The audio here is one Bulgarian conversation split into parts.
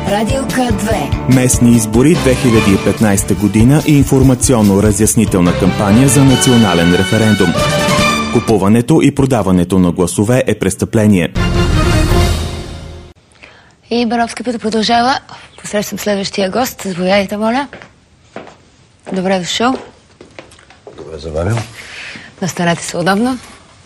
Радио К2. Местни избори 2015 година и информационно-разяснителна кампания за национален референдум. Купуването и продаването на гласове е престъпление. И Бановски път продължава. Посрещам следващия гост. Заповядайте, моля. Добре дошъл. Добре заварям. Настанете се удобно.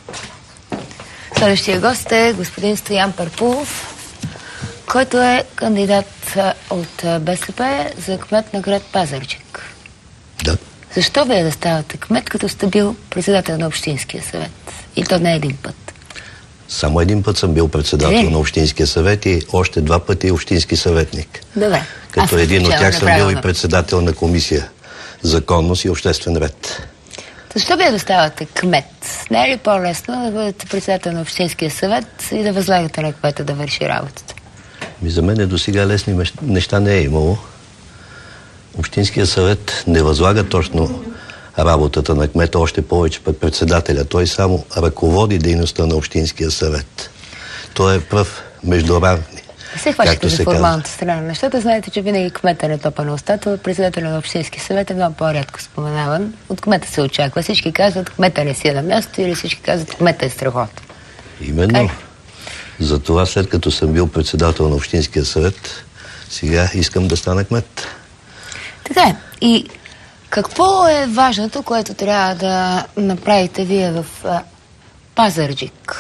Следващия гост е господин Стоян Парпулов, който е кандидат от БСП за кмет на град Пазарджик. Да. Защо вие да ставате кмет, като сте бил председател на Общинския съвет? И то не един път. Само един път съм бил председател на Общинския съвет и още 2 пъти общински съветник. Добре. Като един от тях съм бил и председател на комисия Законност и обществен ред. Защо вие да ставате кмет? Не е ли по-лесно да бъдете председател на Общинския съвет и да възлагате на кмета да върши работата? За мен до сега лесни неща не е имало. Общинския съвет не възлага точно работата на кмета, още повече пък председателя. Той само ръководи дейността на Общинския съвет. Той е пръв между равни. Се хващате за формалната страна на нещата. Знаете, че винаги кмета не топа на устата. Председателя на Общински съвет е много по-рядко споменаван. От кмета се очаква. Всички казват, кмета не си е на място, или всички казват, кмета е страхотно. Именно. Затова, след като съм бил председател на Общинския съвет, сега искам да стана кмет. Така е. И какво е важното, което трябва да направите вие в Пазарджик?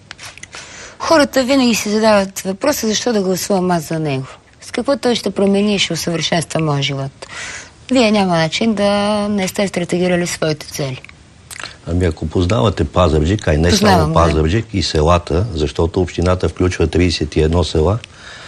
Хората винаги си задават въпроса, защо да гласувам аз за него. С какво той ще промени и ще усъвършенства моя живот. Вие няма начин да не сте стратегирали своите цели. Ами ако познавате Пазарджик, а и не само Пазарджик, и селата, защото общината включва 31 села,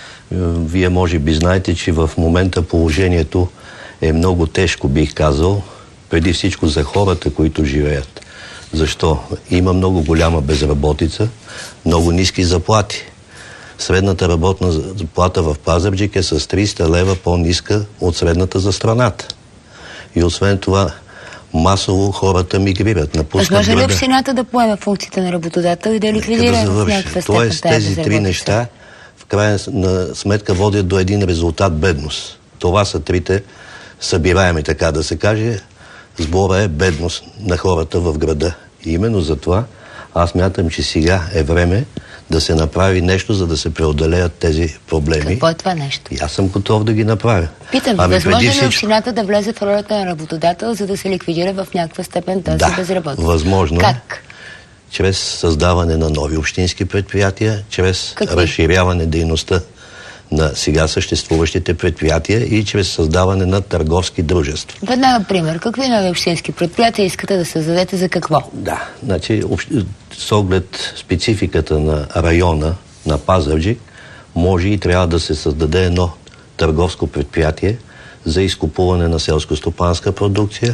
вие може би знаете, че в момента положението е много тежко, бих казал, преди всичко за хората, които живеят. Защо? Има много голяма безработица, много ниски заплати. Средната работна заплата в Пазарджик е с 300 лева по-ниска от средната за страната. И освен това, масово хората мигрират, напускат града. Може ли общината да поеме функциите на работодател и да ликвидира в някаква степен Тоест тези 3 неща в крайна сметка водят до един резултат – бедност. Това са 3 събираеми, така да се каже. Сбора е бедност на хората в града. И именно за това аз мятам, че сега е време да се направи нещо, за да се преодолеят тези проблеми. Какво е това нещо? И аз съм готов да ги направя. Питам, възможно ли общината да влезе в ролята на работодател, за да се ликвидира в някаква степен тази безработица? Да, възможно. Как? Чрез създаване на нови общински предприятия, чрез разширяване дейността на сега съществуващите предприятия и чрез създаване на търговски дружества. Веднага пример. Какви нови общински предприятия искате да създадете, за какво? Да, значи с оглед спецификата на района на Пазарджик, може и трябва да се създаде едно търговско предприятие за изкупуване на селско-стопанска продукция,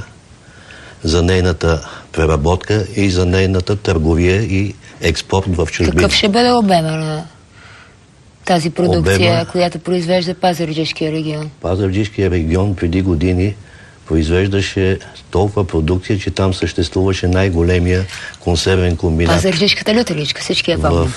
за нейната преработка и за нейната търговия и експорт в чужбина. Какъв ще бъде обема на тази продукция, която произвежда Пазарджишкия регион? Пазарджишкия регион преди години произвеждаше толкова продукция, че там съществуваше най-големия консервен комбинат. Пазарджишката лютеличка, всички я помнят.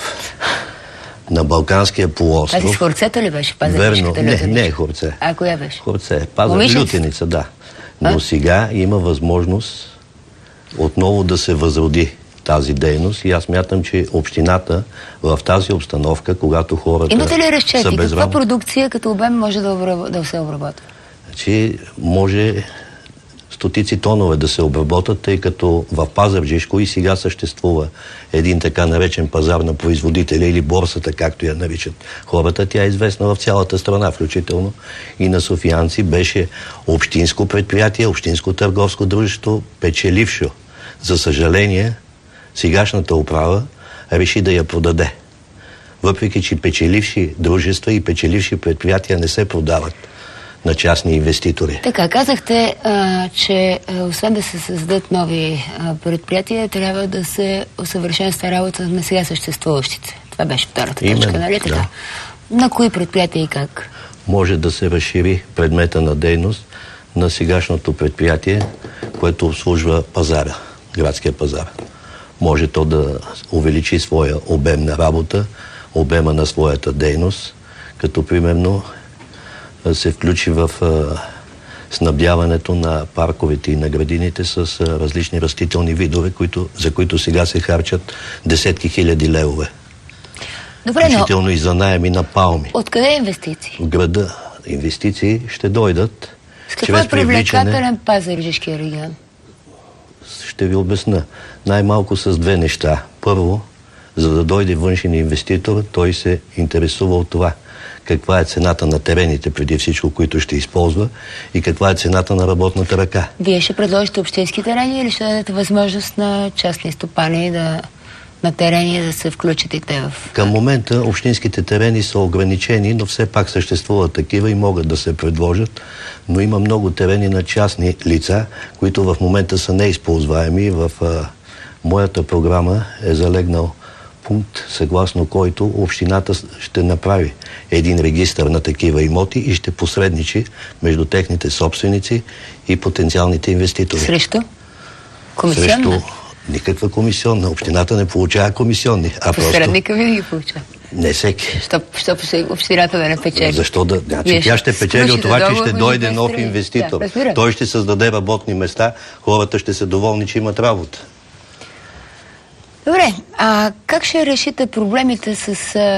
На Балканския полуостров. Тази с хорцето ли беше Пазарджишката лютеличка? Не е хорце. А коя беше? Хорце. Лютеница, да. Но сега има възможност отново да се възроди тази дейност и аз мятам, че общината в тази обстановка, когато хората имате ли разчети? са без Каква продукция като обем може да се обработва? Значи може стотици тонове да се обработат, тъй като в Пазарджишко и сега съществува един така наречен пазар на производителя или борсата, както я наричат хората. Тя е известна в цялата страна, включително и на софиянци. Беше общинско предприятие, общинско търговско дружество, печелившо. За съжаление, сегашната управа реши да я продаде. Въпреки че печеливши дружества и печеливши предприятия не се продават на частни инвеститори. Така, казахте, че освен да се създадат нови предприятия, трябва да се усъвършенства работа на сега съществуващите. Това беше втората точка, нали така? Да. На кои предприятия и как? Може да се разшири предмета на дейност на сегашното предприятие, което обслужва пазара, градския пазар. Може то да увеличи своя обем на работа, обема на своята дейност, като примерно се включи в снабдяването на парковете и на градините с различни растителни видове, за които сега се харчат десетки хиляди левове. Добре, включително и за наеми на палми. Откъде инвестиции? В града инвестиции ще дойдат. С какво е привлекателен Пазарджишкия регион? Ще ви обясня. Най-малко с две неща. Първо, за да дойде външен инвеститор, той се интересува от това каква е цената на терените, преди всичко, които ще използва, и каква е цената на работната ръка. Вие ще предложите общински терени или ще дадете възможност на частни стопани на терени да се включат и те в... Към момента общинските терени са ограничени, но все пак съществуват такива и могат да се предложат, но има много терени на частни лица, които в момента са неизползваеми. В моята програма е залегнал пункт, съгласно който общината ще направи един регистър на такива имоти и ще посредничи между техните собственици и потенциалните инвеститори. Срещу? Комисионна? Срещу никаква комисионна. Общината не получава комисионни. Посредника винаги получава. Не всеки. Що общината да не печели? Защо да? Значи тя ще печели от това, че ще дойде нов инвеститор. Да, той ще създаде работни места, хората ще са доволни, че имат работа. Добре, а как ще решите проблемите с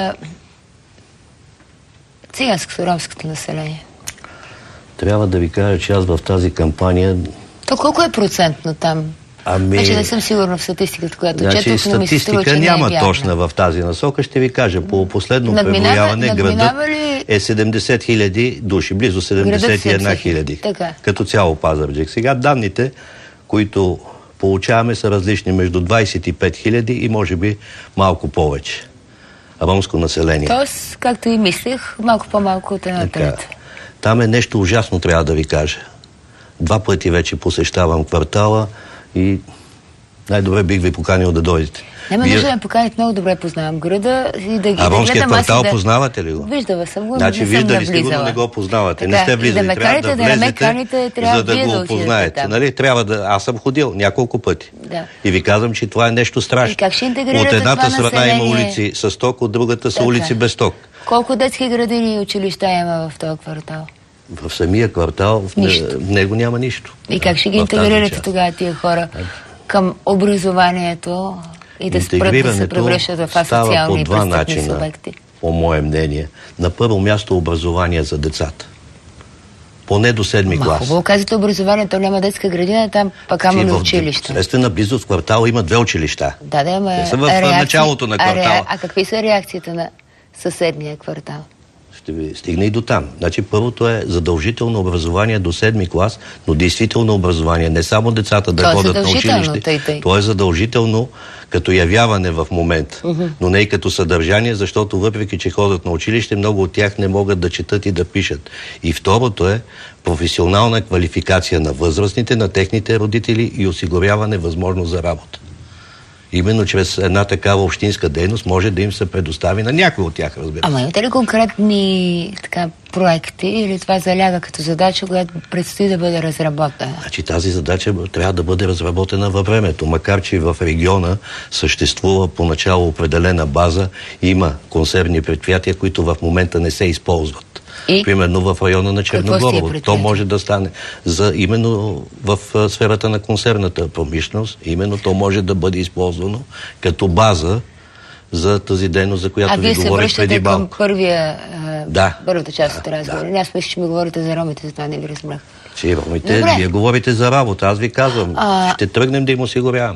циганско-ромското население? Трябва да ви кажа, че аз в тази кампания... То колко е процентно там? Вече не съм сигурна в статистиката, която четох, но ми се струва, че няма точна в тази насока. Ще ви кажа, по последно преброяване градът е 70 хиляди души, близо 71 хиляди. Като цяло Пазарджик. Сега данните, които получаваме, са различни между 25 хиляди и може би малко повече ромско население. Тоест, както и мислех, малко по-малко от една трета. Там е нещо ужасно, трябва да ви кажа. 2 пъти вече посещавам квартала и най-добре бих ви поканил да дойдете. Няма нужда да ме поканите, много добре познавам града и да ги ромския квартал познавате ли го? Виждала съм го, значи, виждали сте го, но не го познавате. Не сте влизали. Трябва да влезете, за да го опознаете. Нали? Трябва да... Аз съм ходил няколко пъти. Да. И ви казвам, че това е нещо страшно. От едната страна има улици с ток, от другата са улици без ток. Колко детски градини и училища има в този квартал? В самия квартал в него няма нищо. И как ще ги интегрирате тогава тия хора към образованието и да спрат да се превръщат в асоциални и престъпни субекти? По мое мнение. На първо място образование за децата. Поне до 7-ми клас. Хубаво казвате образование, то няма детска градина, там пък имаме училище. Естествено, близо в квартала има 2 училища. Да, ама... Те са в началото на квартала. А какви са реакциите на съседния квартал? Ще ви стигне и до там. Значи първото е задължително образование до 7-ми клас, но действително образование. Не само децата да ходят на училище. То е задължително като явяване в момента, но не и като съдържание, защото въпреки, че ходят на училище, много от тях не могат да четат и да пишат. И второто е професионална квалификация на възрастните, на техните родители и осигуряване възможност за работа. Именно чрез една такава общинска дейност може да им се предостави на някой от тях, разбира се. Ама имате ли конкретни проекти или това заляга като задача, която предстои да бъде разработена? Значи тази задача трябва да бъде разработена във времето, макар че в региона съществува поначало определена база, има консервни предприятия, които в момента не се използват. Примерно в района на Черногорово. То може да стане именно в сферата на консервната промишленост. Именно то може да бъде използвано като база за тази дейност, за която ви говорих преди малко. А вие се връщате към първата част от разговора. Аз мисля, че ми говорите за ромите, за това не ви разбрах. Че ромите, вие говорите за работа. Аз ви казвам, ще тръгнем да им осигурявам.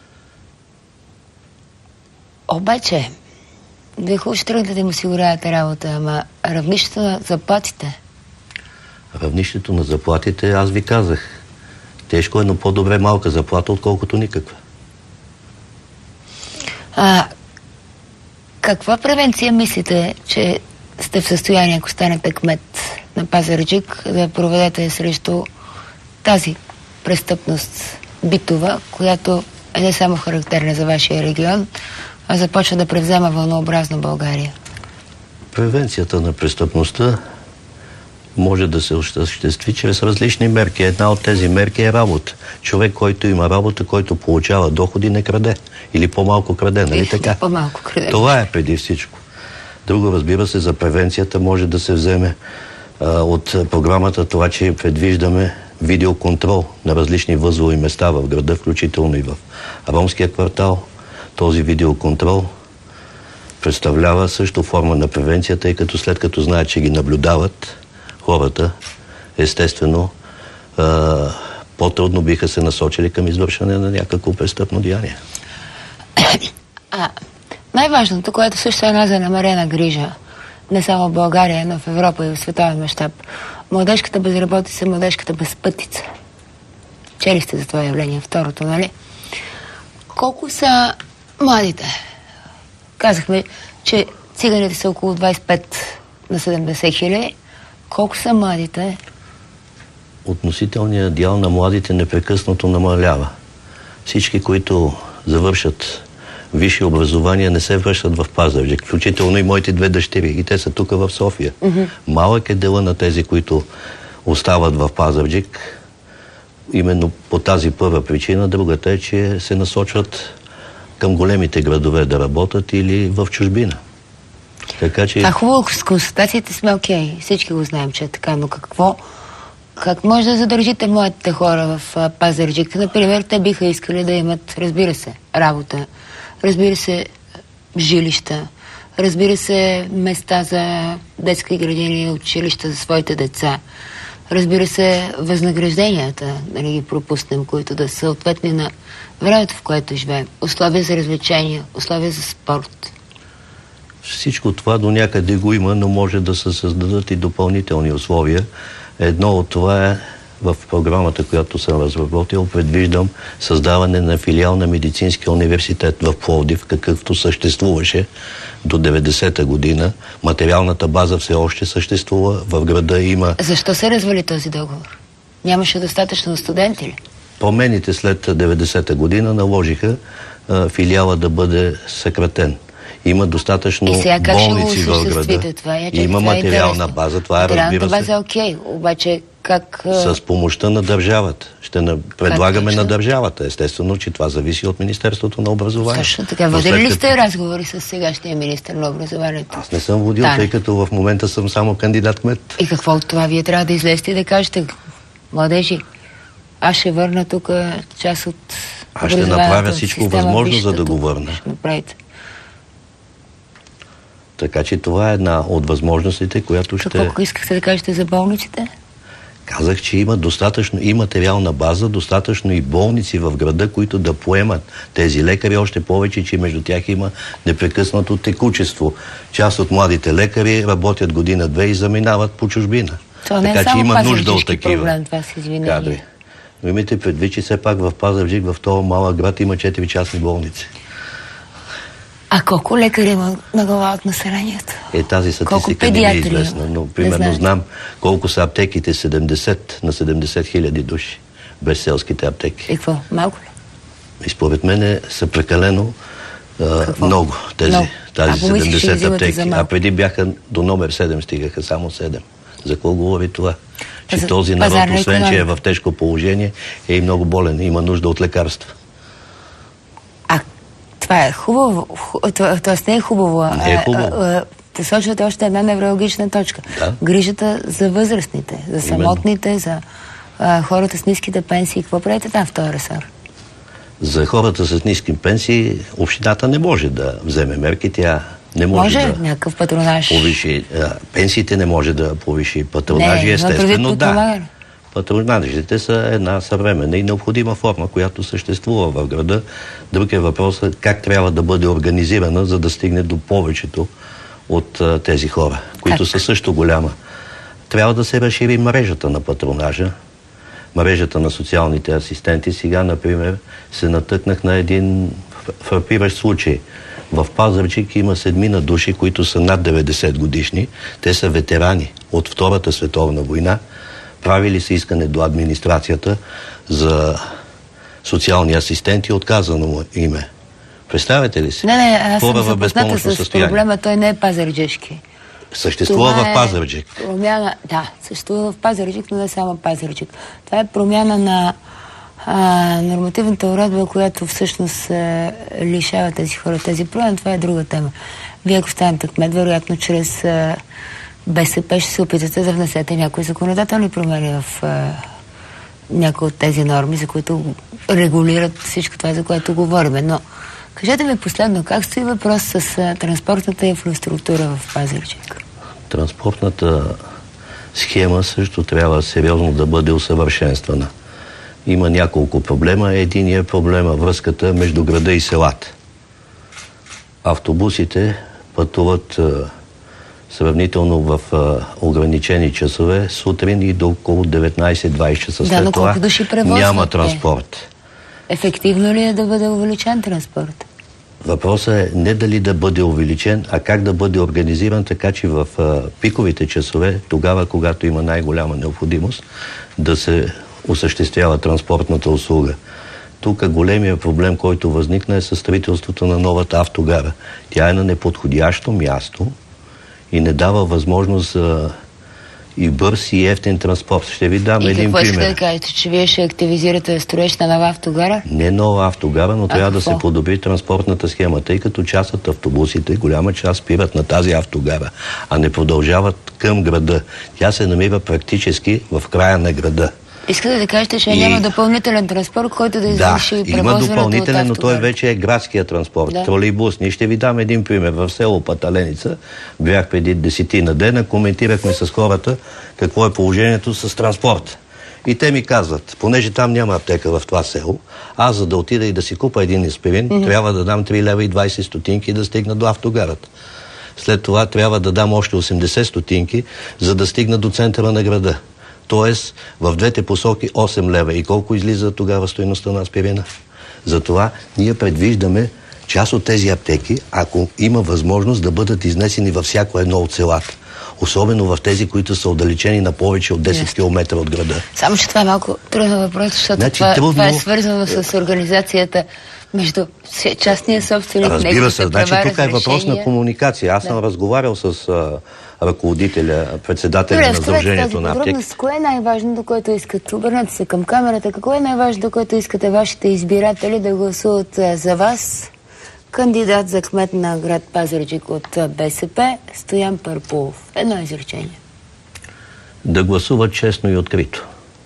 Обаче, вие хубаво ще тръгнете да им осигурявате работа, ама равнището на заплатите? Равнището на заплатите, аз ви казах. Тежко е, но по-добре малка заплата, отколкото никаква. Каква превенция мислите, че сте в състояние, ако станете кмет на Пазарджик, да проведете срещу тази престъпност битова, която е не само характерна за вашия регион, а започва да превзема вълнообразно България? Превенцията на престъпността може да се осъществи чрез различни мерки. Една от тези мерки е работа. Човек, който има работа, който получава доходи, не краде. Или по-малко краде, нали така? По-малко краде. Това е преди всичко. Друго, разбира се, за превенцията може да се вземе от програмата това, че предвиждаме видеоконтрол на различни възлови места в града, включително и в ромския квартал. Този видеоконтрол представлява също форма на превенция, тъй като след като знаят, че ги наблюдават хората, естествено, по-трудно биха се насочили към извършване на някакво престъпно деяние. Най-важното, което също е една занамерена грижа, не само в България, но в Европа и в световен мащаб, младежката безработица, младежката безпътица. Чели сте за това явление, второто, нали? Колко са младите? Казахме, че циганите са около 25 на 70 хиляди. Колко са младите? Относителният дял на младите непрекъснато намалява. Всички, които завършат висше образование, не се връщат в Пазарджик. Включително и моите две дъщери. И те са тук в София. Малък е дела на тези, които остават в Пазарджик. Именно по тази първа причина. Другата е, че се насочват към големите градове да работят или в чужбина. Така че... хубаво, с консултациите сме окей. Всички го знаем, че е така, но как може да задържите младите хора в Пазарджик? Например, те биха искали да имат, разбира се, работа, разбира се, жилища, разбира се, места за детски градини и училища за своите деца. Разбира се, възнагражденията, да не ги пропуснем, които да са съответни на времето, в което живеем. Условия за развлечения, условия за спорт. Всичко това до някъде го има, но може да се създадат и допълнителни условия. Едно от това е в програмата, която съм разработил, предвиждам създаване на филиал на Медицинския университет в Пловдив, какъвто съществуваше до 90-та година. Материалната база все още съществува. В града има... Защо се развали този договор? Нямаше достатъчно студенти ли? Промените след 90-та година наложиха филиала да бъде съкратен. Има достатъчно болници в града. Има материална база. Това е, разбира се. Материалната база е окей, обаче как... С помощта на държавата. Ще предлагаме на държавата. Естествено, че това зависи от Министерството на образованието. Също така. Водили ли сте разговори с сегашния министър на образованието? Аз не съм водил, тъй като в момента съм само кандидат-кмет. И какво от това? Вие трябва да излезете и да кажете, младежи, аз ще върна тук част от... Аз ще направя всичко възможно, за да го върна. Ще направите. Така че това е една от възможностите, която ще... Какво искахте да кажете за болниците? Казах, че има достатъчно и материална база, достатъчно и болници в града, които да поемат тези лекари, още повече, че между тях има непрекъснато текучество. Част от младите лекари работят година-две и заминават по чужбина. Това не е само пазарджишки проблем, това се извинение. Но имайте предвид, че все пак в Пазарджик, в този малък град, има 4 частни болници. А колко лекари има на глава от населението? Тази статистика не е известна, но примерно знам колко са аптеките, 70 на 70 хиляди души, без селските аптеки. И какво? Малко ли? И според мен са прекалено много тези 70 аптеки. А преди бяха до номер 7, стигаха само 7. За какво говори това? Че този народ, освен че е в тежко положение, е и много болен, има нужда от лекарства. Това е хубаво, т.е. не е хубаво. Не е хубаво. Посочвате още една неврологична точка. Да. Грижата за възрастните, за самотните, за хората с ниските пенсии. Какво правите там в този ресор? За хората с ниски пенсии общината не може да вземе мерки. Тя не може да някакъв патронаж. Повиши пенсиите, не може да повиши патронажи. Естествено, да. Патронажите са една съвременна и необходима форма, която съществува в града. Друг е въпросът как трябва да бъде организирана, за да стигне до повечето от тези хора, които са също голяма. Трябва да се разшири мрежата на патронажа, мрежата на социалните асистенти. Сега, например, се натъкнах на един фрапиращ случай. В Пазарджик има 7 души, които са над 90 годишни. Те са ветерани от Втората световна война. Правили се искане до администрацията за социални асистенти, отказано му име. Представете ли си? Не, аз съм запозната с проблема, той не е пазарджишки. Съществува в Пазарджик. Промяна, да, съществува в Пазарджик, но не само Пазарджик. Това е промяна на нормативната уредба, която всъщност лишава тези хора, тези проблеми. Това е друга тема. Вие, ако станете кмет, вероятно чрез БСП ще се опитате да внесете някои законодателни промени в някои от тези норми, за които регулират всичко това, за което говорим. Но кажете ми последно, как стои въпрос с транспортната инфраструктура в Пазарджик? Транспортната схема също трябва сериозно да бъде усъвършенствана. Има няколко проблема. Единият проблем е връзката между града и селата. Автобусите пътуват сравнително в ограничени часове сутрин и до около 19-20 часа. Да, но колко души превозват? Няма транспорт. Ефективно ли е да бъде увеличен транспорт? Въпросът е не дали да бъде увеличен, а как да бъде организиран, така че в пиковите часове, тогава, когато има най-голяма необходимост, да се осъществява транспортната услуга. Тук големия проблем, който възникна, е със строителството на новата автогара. Тя е на неподходящо място и не дава възможност за и бърз и ефтин транспорт. Ще ви дам един пример. И какво искате да кажете, че вие ще активизирате строеж на нова автогара? Не нова автогара, но трябва да се подобри транспортната схема, тъй като част от автобусите, голяма част спират на тази автогара, а не продължават към града. Тя се намира практически в края на града. Искате да кажете, че няма допълнителен транспорт, който да извърши превозването от автогара? Да, има допълнителен, но той вече е градския транспорт, тролейбусни. Ще ви дам един пример. В село Паталеница бях преди 10 дена, коментирахме с хората какво е положението с транспорт. И те ми казват, понеже там няма аптека в това село, аз за да отида и да си купа един аспирин, трябва да дам 3 лева и 20 стотинки да стигна до автогарата. След това трябва да дам още 80 стотинки, за да стигна до центъра на града. Тоест, в двете посоки 8 лева. И колко излиза тогава стойността на аспирина? Затова ние предвиждаме част от тези аптеки, ако има възможност, да бъдат изнесени във всяко едно от селата. Особено в тези, които са отдалечени на повече от 10 км от града. Само, че това е малко труден въпрос, защото това е свързано с организацията между частния собственик. Разбира се, значи тук е въпрос на комуникация. Аз съм разговарял с ръководителя, председателя на Сдружението на аптеки. Кое е най-важното, което искате? Обърнете се към камерата. Какво е най-важното, което искате вашите избиратели да гласуват за вас? Кандидат за кмет на град Пазарджик от БСП Стоян Пърпулов. Едно изречение. Да гласуват честно и открито.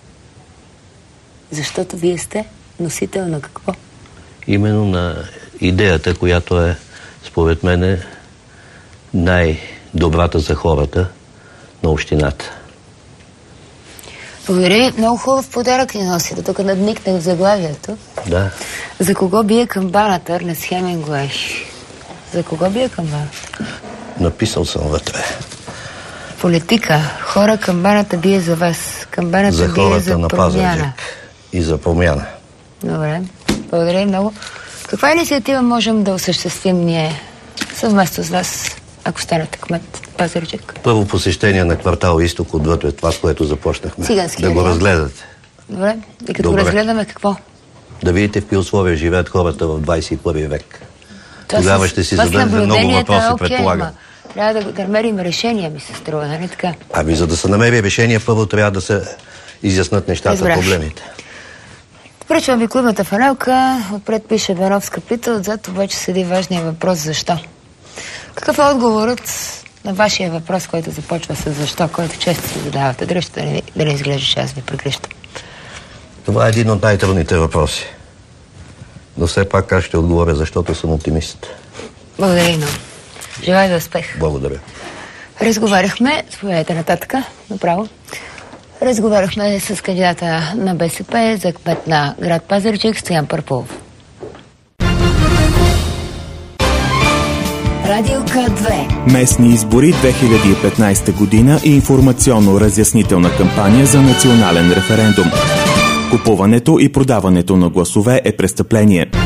Защото вие сте носител на какво? Именно на идеята, която е, според мен, най-добрата за хората на общината. Благодаря. Много хубав подарък ни носите. Тук надникнах в заглавието. Да. За кого бие камбаната, Ернест Хемингуей? За кого бие камбаната? Написал съм вътре. Политика. Хора, камбаната бие за вас. Камбаната за бие за на промяна. И за промяна. Добре. Благодаря много. Каква инициатива можем да осъществим ние съвместно с вас, ако станете кмет Пазарджик? Първо посещение на квартал Изток отвътре, това, с което започнахме. Цигански да го разгледате. Добре. И като го разгледаме, какво? Да видите в какви условия живеят хората в 21 век. Тогава ще си зададете много въпроси, предполагам. Трябва да намерим решение, ми се струва, нали така? Ами за да се намери решение, първо трябва да се изяснат нещата, проблемите. Пречвам ви клубната фанелка, отпред пише Беновска пита, отзад обаче седи важния въпрос защо. Какъв е отговорът на вашия въпрос, който започва с защо, който често се задавате? Дръжте да не изглежда, че аз ви прегръщам. Това е един от най-трудните въпроси. Но все пак аз ще отговоря, защото съм оптимист. Благодаря много. Желая ви успех. Благодаря. Разговаряхме, заповядайте нататък, направо. Разговаряхме с кандидата на БСП за кмет на град Пазарджик Стоян Пърпулов. Радио К2. Местни избори 2015 година и информационно-разяснителна кампания за национален референдум. Купуването и продаването на гласове е престъпление.